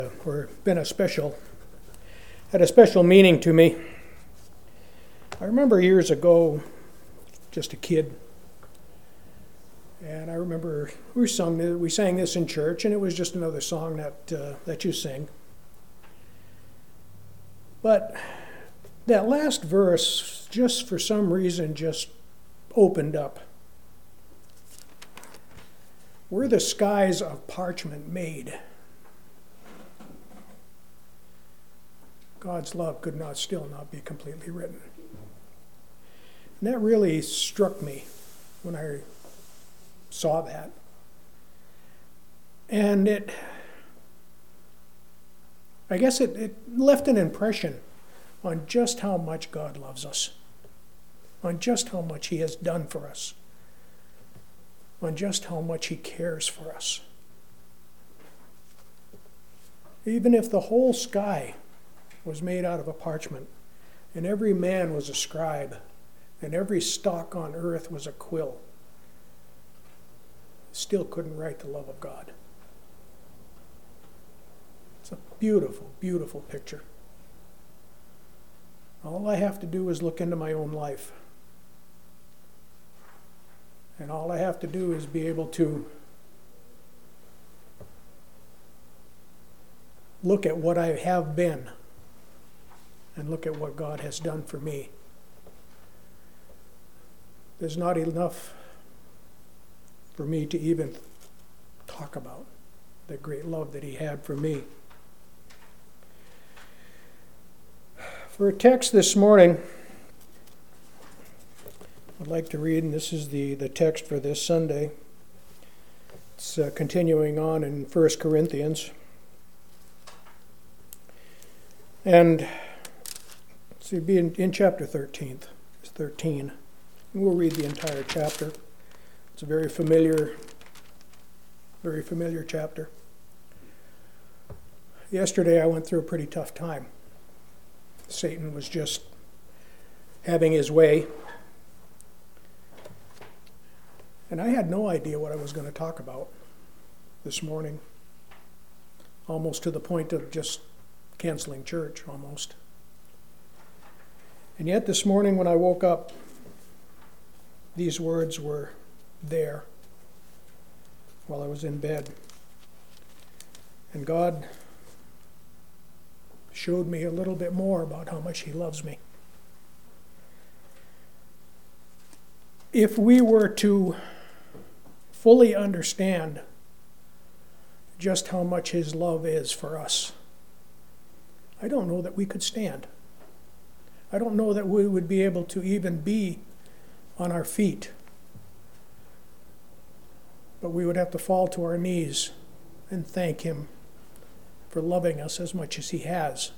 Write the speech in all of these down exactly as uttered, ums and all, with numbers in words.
or been a special, had a special meaning to me. I remember years ago, just a kid, and I remember we sung we sang this in church, and it was just another song that uh, that you sing. But that last verse, just for some reason, just opened up. Were the skies of parchment made? God's love could not still not be completely written. And that really struck me when I saw that. And it, I guess it, it left an impression on just how much God loves us, on just how much He has done for us, on just how much He cares for us. Even if the whole sky was made out of a parchment, and every man was a scribe, and every stalk on earth was a quill, still couldn't write the love of God. It's a beautiful, beautiful picture. All I have to do is look into my own life. And all I have to do is be able to look at what I have been and look at what God has done for me. There's not enough for me to even talk about the great love that He had for me. For a text this morning, I'd like to read, and this is the, the text for this Sunday. It's uh, continuing on in First Corinthians. And so it'd be in, in chapter thirteen. It's thirteen. And we'll read the entire chapter. It's a very familiar, very familiar chapter. Yesterday I went through a pretty tough time. Satan was just having his way. And I had no idea what I was going to talk about this morning. Almost to the point of just canceling church, almost. And yet this morning when I woke up, these words were there while I was in bed. And God showed me a little bit more about how much He loves me. If we were to fully understand just how much His love is for us, I don't know that we could stand. I don't know that we would be able to even be on our feet. But we would have to fall to our knees and thank Him for loving us as much as He has.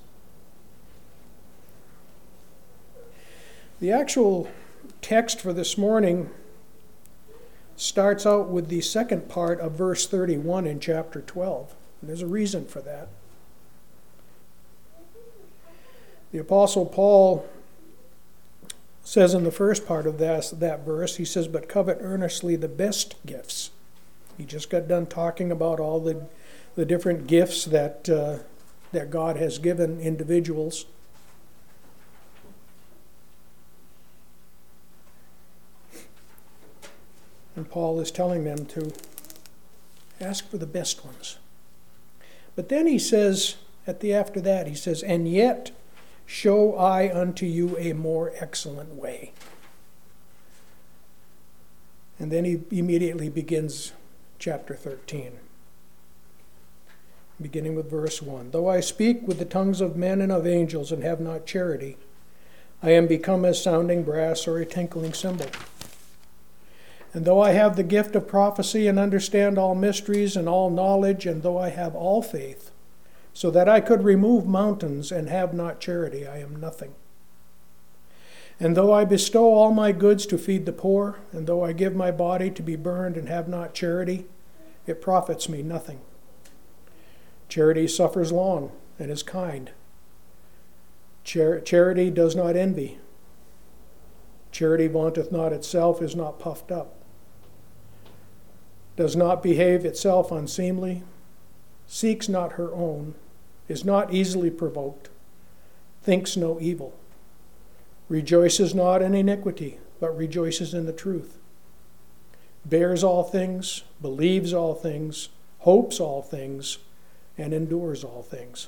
The actual text for this morning starts out with the second part of verse thirty-one in chapter twelve. And there's a reason for that. The Apostle Paul says in the first part of that, that verse, he says, "But covet earnestly the best gifts." He just got done talking about all the, the different gifts that, uh, that God has given individuals. And Paul is telling them to ask for the best ones. But then he says, at the after that, he says, "And yet show I unto you a more excellent way." And then he immediately begins chapter thirteen, beginning with verse one. "Though I speak with the tongues of men and of angels and have not charity, I am become as sounding brass or a tinkling cymbal. And though I have the gift of prophecy and understand all mysteries and all knowledge, and though I have all faith, so that I could remove mountains and have not charity, I am nothing. And though I bestow all my goods to feed the poor, and though I give my body to be burned and have not charity, it profits me nothing. Charity suffers long and is kind. Char- charity does not envy. Charity vaunteth not itself, is not puffed up, does not behave itself unseemly, seeks not her own, is not easily provoked, thinks no evil, rejoices not in iniquity, but rejoices in the truth, bears all things, believes all things, hopes all things, and endures all things.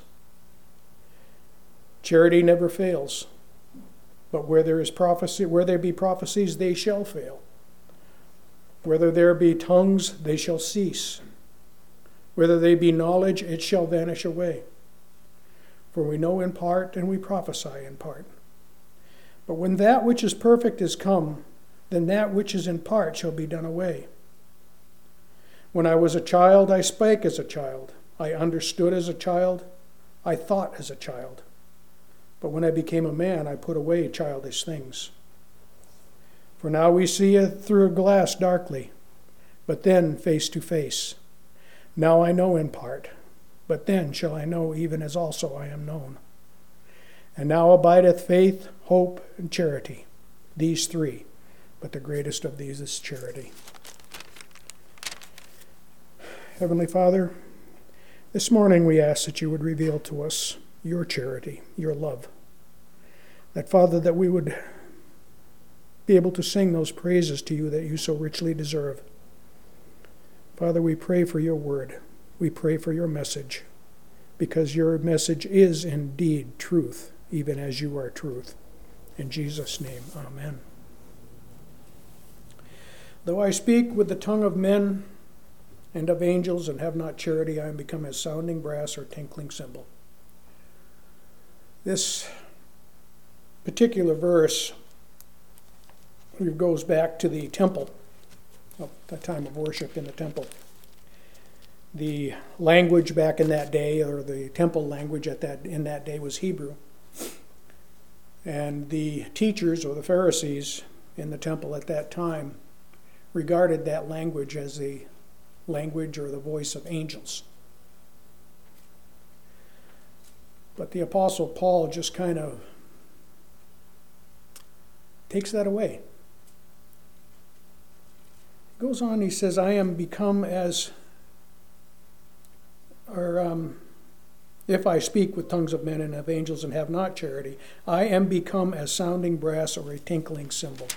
Charity never fails, but where there is prophecy, where there be prophecies, they shall fail. Whether there be tongues, they shall cease. Whether they be knowledge, it shall vanish away. For we know in part, and we prophesy in part. But when that which is perfect is come, then that which is in part shall be done away. When I was a child, I spake as a child. I understood as a child. I thought as a child. But when I became a man, I put away childish things. For now we see it through a glass darkly, but then face to face. Now I know in part, but then shall I know even as also I am known. And now abideth faith, hope, and charity, these three, but the greatest of these is charity. Heavenly Father, this morning we ask that you would reveal to us your charity, your love. That, Father, that we would be able to sing those praises to you that you so richly deserve. Father, we pray for your word. We pray for your message, because your message is indeed truth, even as you are truth. In Jesus' name, amen. Though I speak with the tongue of men and of angels and have not charity, I am become as sounding brass or tinkling cymbal. This particular verse goes back to the temple, the time of worship in the temple. The language back in that day, or the temple language at that in that day, was Hebrew. And the teachers, or the Pharisees in the temple at that time, regarded that language as the language or the voice of angels. But the Apostle Paul just kind of takes that away. He goes on, he says, I am become as, or um, if I speak with tongues of men and of angels and have not charity, I am become as sounding brass or a tinkling cymbal.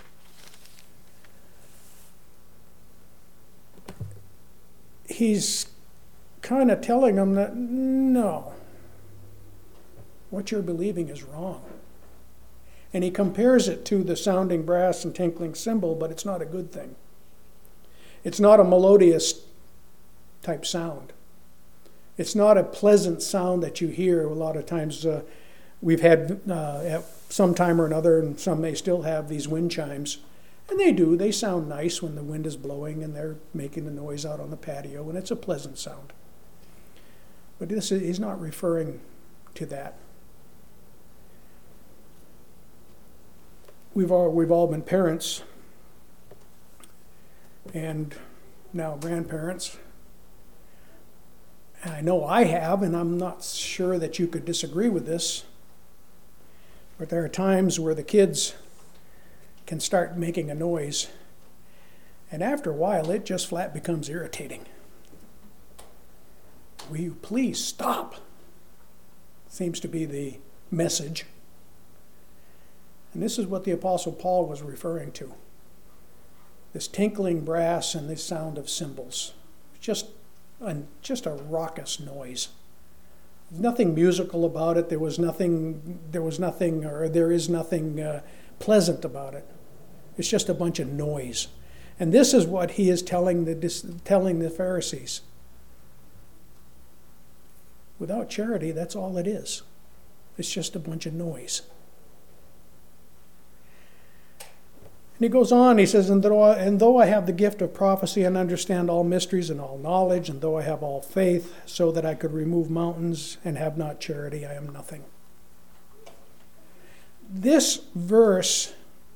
He's kind of telling them that, no, what you're believing is wrong. And he compares it to the sounding brass and tinkling cymbal, but it's not a good thing. It's not a melodious type sound. It's not a pleasant sound that you hear. A lot of times uh, we've had uh, at some time or another, and some may still have, these wind chimes. And they do. They sound nice when the wind is blowing and they're making the noise out on the patio, and it's a pleasant sound. But this is, he's not referring to that. We've all, we've all been parents and now grandparents. And I know I have, and I'm not sure that you could disagree with this, but there are times where the kids can start making a noise, and after a while it just flat becomes irritating. Will you please stop? Seems to be the message. And this is what the Apostle Paul was referring to. This tinkling brass and this sound of cymbals. Just a, just a raucous noise. Nothing musical about it. There was nothing, there was nothing, or there is nothing uh, pleasant about it. It's just a bunch of noise. And this is what he is telling the, telling the Pharisees. Without charity, that's all it is. It's just a bunch of noise. And he goes on, he says, and though, I, and though I have the gift of prophecy and understand all mysteries and all knowledge, and though I have all faith, so that I could remove mountains and have not charity, I am nothing. This verse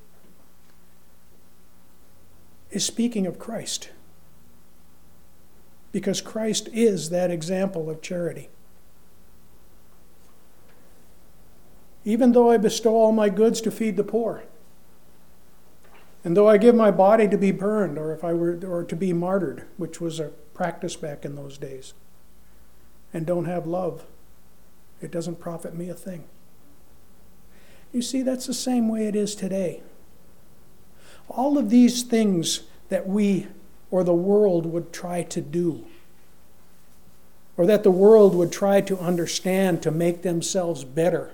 is speaking of Christ, because Christ is that example of charity. Even though I bestow all my goods to feed the poor, and though I give my body to be burned, or if I were, or to be martyred, which was a practice back in those days, and don't have love, It doesn't profit me a thing. You see, that's the same way it is today. All of these things that we or the world would try to do, or that the world would try to understand to make themselves better,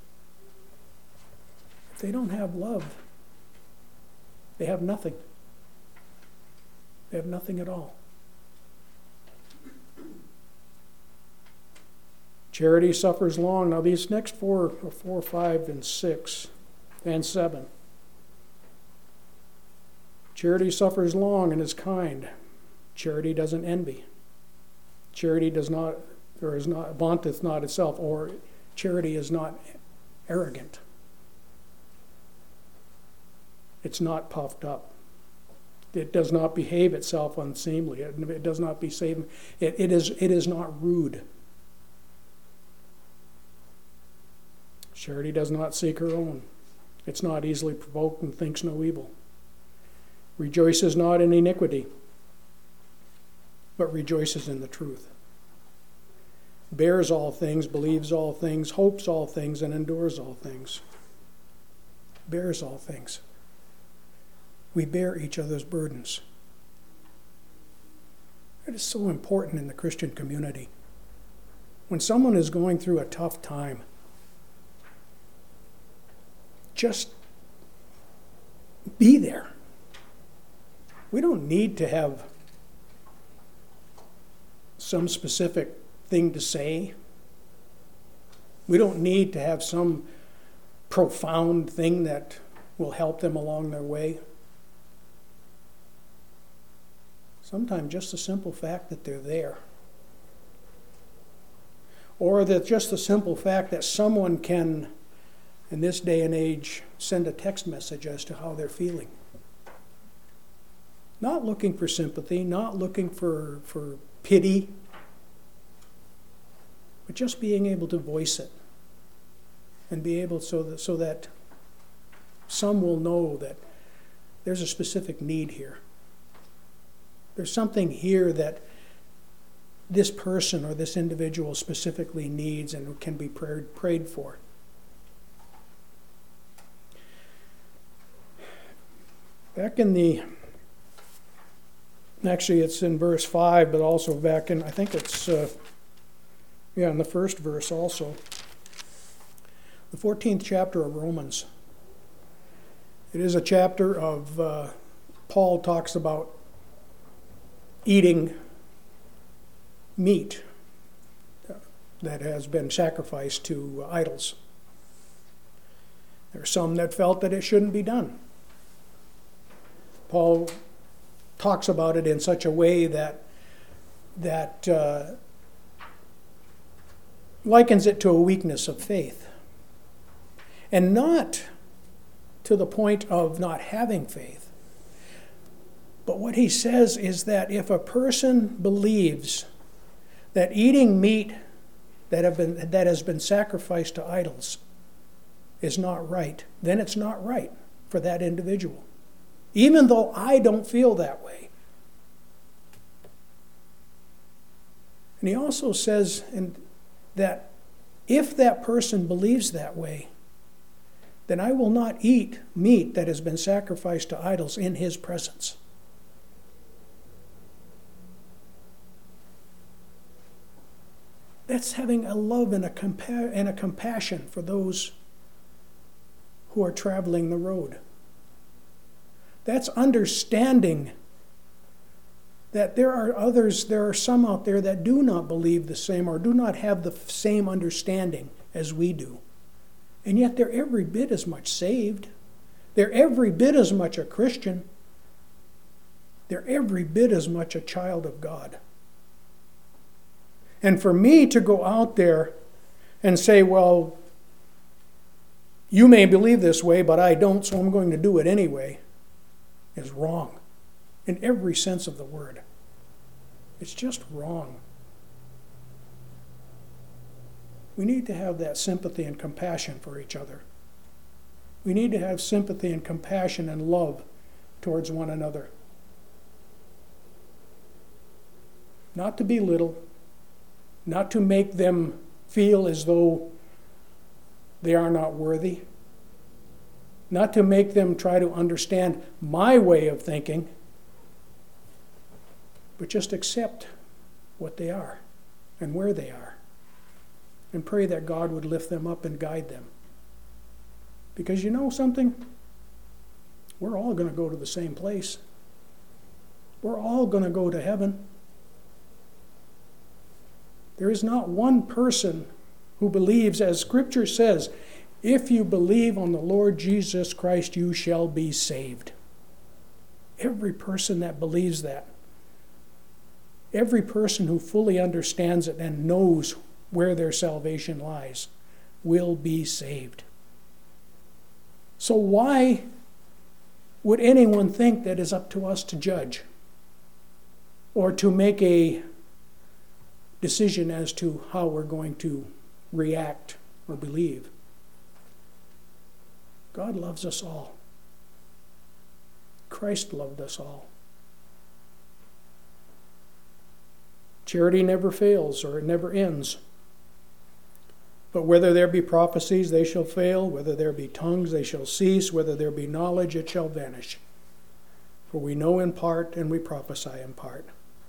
if they don't have love, they have nothing. They have nothing at all. Charity suffers long. Now these next four, four, five, and six, and seven. Charity suffers long and is kind. Charity doesn't envy. Charity does not, or is not, vaunteth not itself, or charity is not arrogant. It's not puffed up. It does not behave itself unseemly. It, it does not be saved. It, it is. It is not rude. Charity does not seek her own. It's not easily provoked and thinks no evil. Rejoices not in iniquity, but rejoices in the truth. Bears all things, believes all things, hopes all things, and endures all things. Bears all things. We bear each other's burdens. It is so important in the Christian community. When someone is going through a tough time, just be there. We don't need to have some specific thing to say. We don't need to have some profound thing that will help them along their way. Sometimes just the simple fact that they're there. Or that just the simple fact that someone can, in this day and age, send a text message as to how they're feeling. Not looking for sympathy, not looking for, for pity, but just being able to voice it. And be able so that, so that some will know that there's a specific need here. There's something here that this person or this individual specifically needs and can be prayed, prayed for. Back in the, actually it's in verse five, but also back in, I think it's, uh, yeah, in the first verse also. The fourteenth chapter of Romans. It is a chapter of, uh, Paul talks about eating meat that has been sacrificed to idols. There are some that felt that it shouldn't be done. Paul talks about it in such a way that that uh, likens it to a weakness of faith. And not to the point of not having faith. But what he says is that if a person believes that eating meat that have been that has been sacrificed to idols is not right, then it's not right for that individual. Even though I don't feel that way. And he also says in, that if that person believes that way, then I will not eat meat that has been sacrificed to idols in his presence. That's having a love and a, compa- and a compassion for those who are traveling the road. That's understanding that there are others, there are some out there that do not believe the same or do not have the same understanding as we do. And yet they're every bit as much saved. They're every bit as much a Christian. They're every bit as much a child of God. And for me to go out there and say, well, you may believe this way, but I don't, so I'm going to do it anyway, is wrong in every sense of the word. It's just wrong. We need to have that sympathy and compassion for each other. We need to have sympathy and compassion and love towards one another. Not to belittle, not to make them feel as though they are not worthy. Not to make them try to understand my way of thinking, but just accept what they are and where they are. And pray that God would lift them up and guide them. Because you know something? We're all going to go to the same place. We're all going to go to heaven. There is not one person who believes, as Scripture says, if you believe on the Lord Jesus Christ, you shall be saved. Every person that believes that, every person who fully understands it and knows where their salvation lies, will be saved. So why would anyone think that it's up to us to judge or to make a decision as to how we're going to react or believe? God loves us all. Christ loved us all. Charity never fails, or it never ends. But whether there be prophecies, they shall fail. Whether there be tongues, they shall cease. Whether there be knowledge, it shall vanish. For we know in part, and we prophesy in part.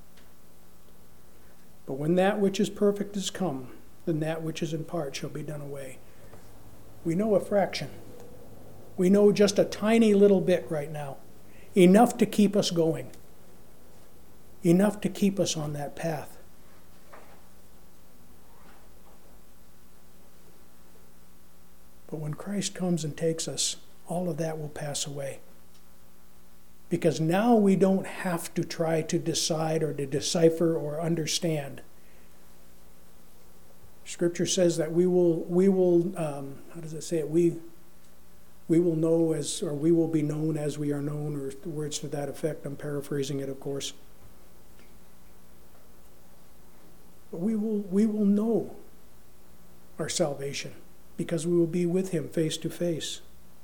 But when that which is perfect is come, then that which is in part shall be done away. We know a fraction. We know just a tiny little bit right now. Enough to keep us going. Enough to keep us on that path. But when Christ comes and takes us, all of that will pass away. Because now we don't have to try to decide or to decipher or understand. Scripture says that we will, we will, um, how does it say it? We, we will know as, or we will be known as we are known, or words to that effect. I'm paraphrasing it, of course. But we will, we will know our salvation because we will be with him face to face.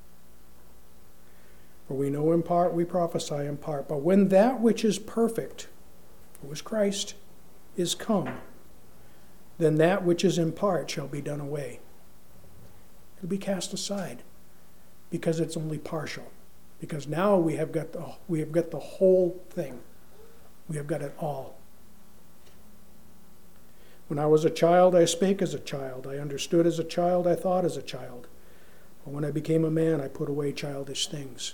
For we know in part, we prophesy in part. But when that which is perfect, who is Christ, is come, then that which is in part shall be done away. It will be cast aside because it's only partial. Because now we have got the, we have got the whole thing. We have got it all. When I was a child, I spake as a child. I understood as a child. I thought as a child. But when I became a man, I put away childish things.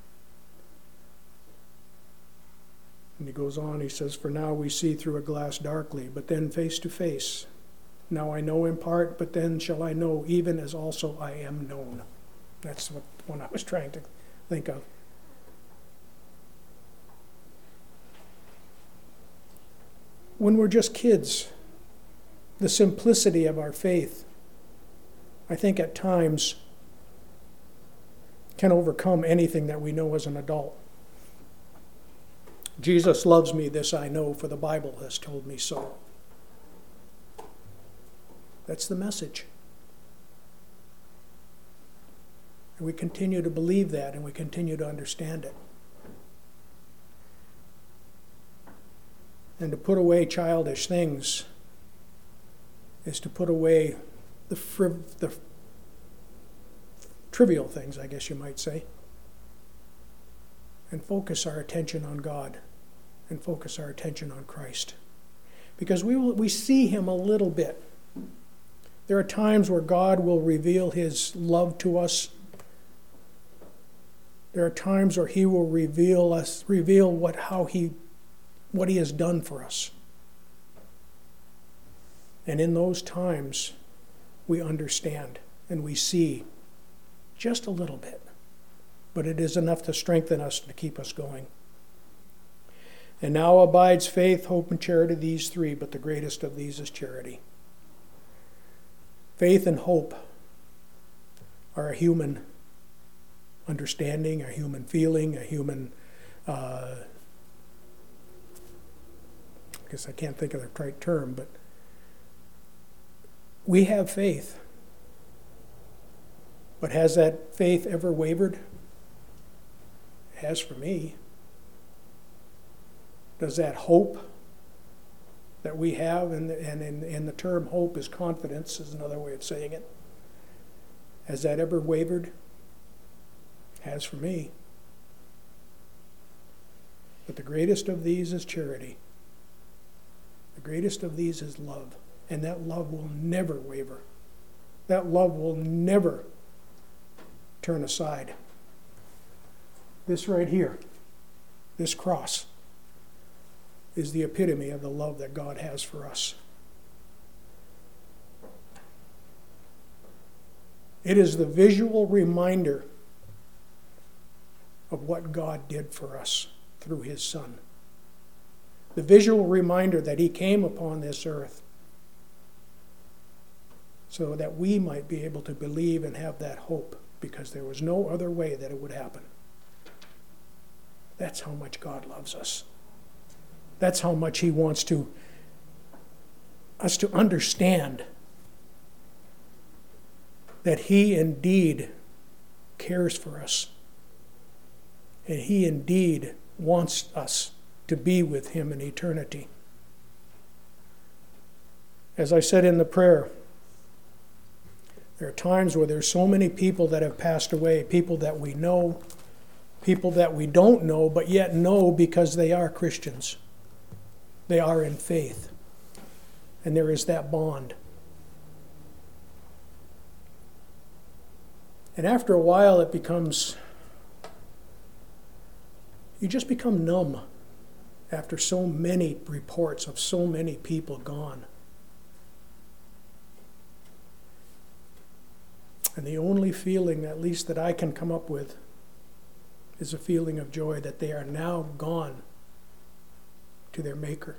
And he goes on, he says, for now we see through a glass darkly, but then face to face. Now I know in part, but then shall I know, even as also I am known. That's what one I was trying to think of. When we're just kids, the simplicity of our faith, I think at times, can overcome anything that we know as an adult. Jesus loves me, this I know, for the Bible has told me so. That's the message. And we continue to believe that, and we continue to understand it. And to put away childish things is to put away the, friv- the trivial things, I guess you might say, and focus our attention on God and focus our attention on Christ. Because we will, we see him a little bit. There are times where God will reveal his love to us. There are times where he will reveal us, reveal what how he what he has done for us. And in those times, we understand and we see just a little bit. But it is enough to strengthen us to keep us going. And now abides faith, hope, and charity, these three, but the greatest of these is charity. Faith and hope are a human understanding, a human feeling, a human, uh, I guess I can't think of the right term, but we have faith. But has that faith ever wavered? It has for me. Does that hope that we have, and, and in, in the term hope is confidence, is another way of saying it. Has that ever wavered? Has for me. But the greatest of these is charity. The greatest of these is love. And that love will never waver. That love will never turn aside. This right here, this cross, is the epitome of the love that God has for us. It is the visual reminder of what God did for us through his Son. The visual reminder that he came upon this earth so that we might be able to believe and have that hope, because there was no other way that it would happen. That's how much God loves us. That's how much he wants to us to understand that he indeed cares for us. And he indeed wants us to be with him in eternity. As I said in the prayer, there are times where there's so many people that have passed away, people that we know, people that we don't know, but yet know because they are Christians. They are in faith. And there is that bond. And after a while it becomes, you just become numb after so many reports of so many people gone. And the only feeling, at least that I can come up with, is a feeling of joy that they are now gone to their Maker.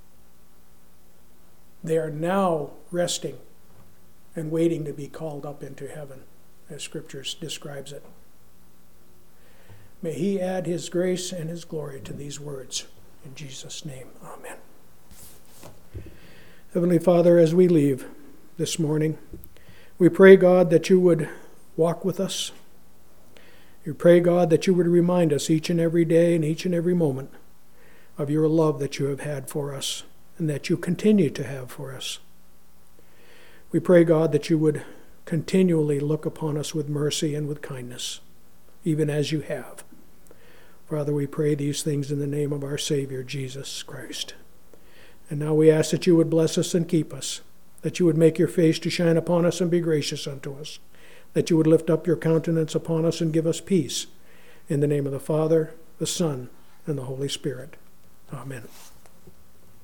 They are now resting and waiting to be called up into heaven, as Scripture describes it. May he add his grace and his glory to these words. In Jesus' name, amen. Heavenly Father, as we leave this morning, we pray, God, that you would walk with us. We pray, God, that you would remind us each and every day and each and every moment of your love that you have had for us and that you continue to have for us. We pray, God, that you would continually look upon us with mercy and with kindness, even as you have. Father, we pray these things in the name of our Savior, Jesus Christ. And now we ask that you would bless us and keep us, that you would make your face to shine upon us and be gracious unto us, that you would lift up your countenance upon us and give us peace. In the name of the Father, the Son, and the Holy Spirit. Amen.